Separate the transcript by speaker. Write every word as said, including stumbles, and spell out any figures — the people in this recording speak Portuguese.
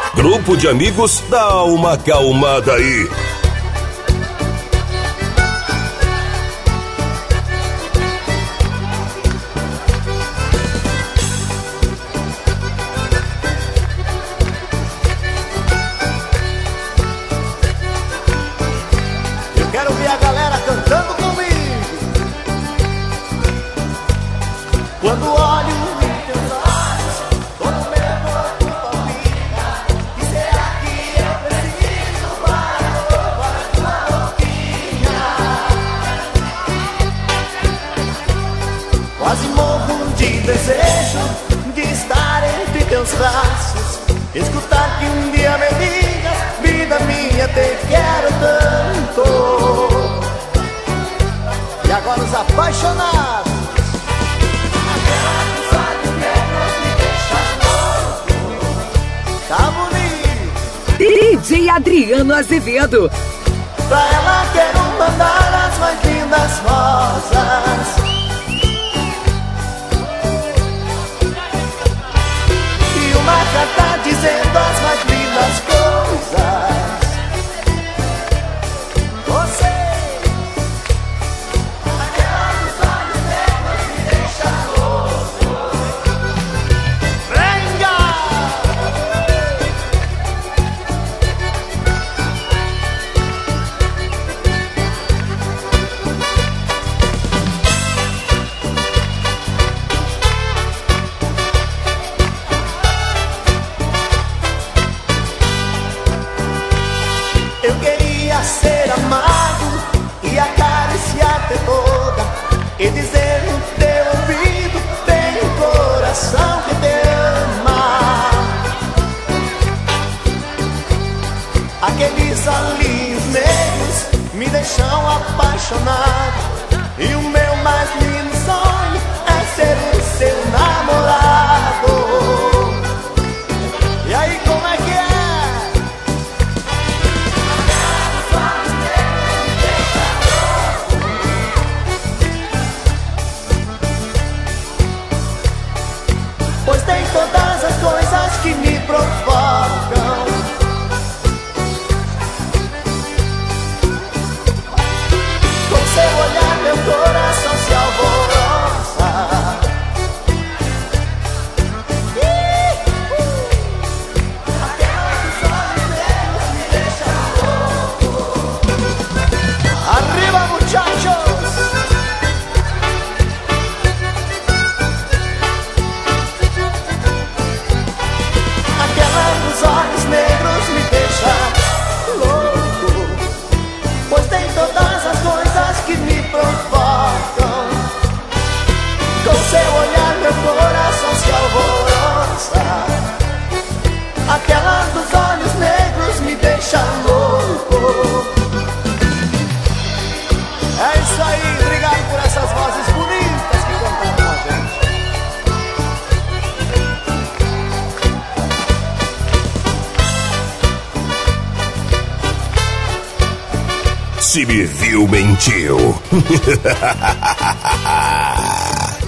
Speaker 1: Grupo de amigos, dá uma acalmada aí.
Speaker 2: Eu quero ver a galera cantando comigo. Quando olho em teus olhos, todo meu corpo palpita. Que será que eu preciso para roubar a tua boquinha? Quase morro de desejo de estar entre teus braços, escutar que um dia me digas: vida minha, te quero tanto. E agora os apaixonados. Tá bonito.
Speaker 3: D J Adriano Azevedo.
Speaker 2: Pra ela quero mandar as mais lindas rosas. E uma carta dizendo as mais lindas coisas. Você, aquela dos olhos negros me deixa louco. Venga! Eu queria ser amado e acariciar-te toda, e dizer no teu ouvido: tem um coração que te ama. Aqueles olhinhos negros me deixam apaixonado, e o meu mais lindo sonho é ser o seu namorado. E aí, como é que é? Pois tem todas as coisas que me provocam. Com seu olhar meu coração se alvoroça. Aquela dos olhos negros me deixa louco. Arriba, muchachos! Aquela dos olhos negros me deixa louco, pois tem todas as coisas que me provocam. Com seu olhar meu coração se alvoroça. Aquela dos olhos negros me deixa louco. É isso aí, obrigado por essas vozes bonitas que cantaram com a gente.
Speaker 1: Se me viu, mentiu.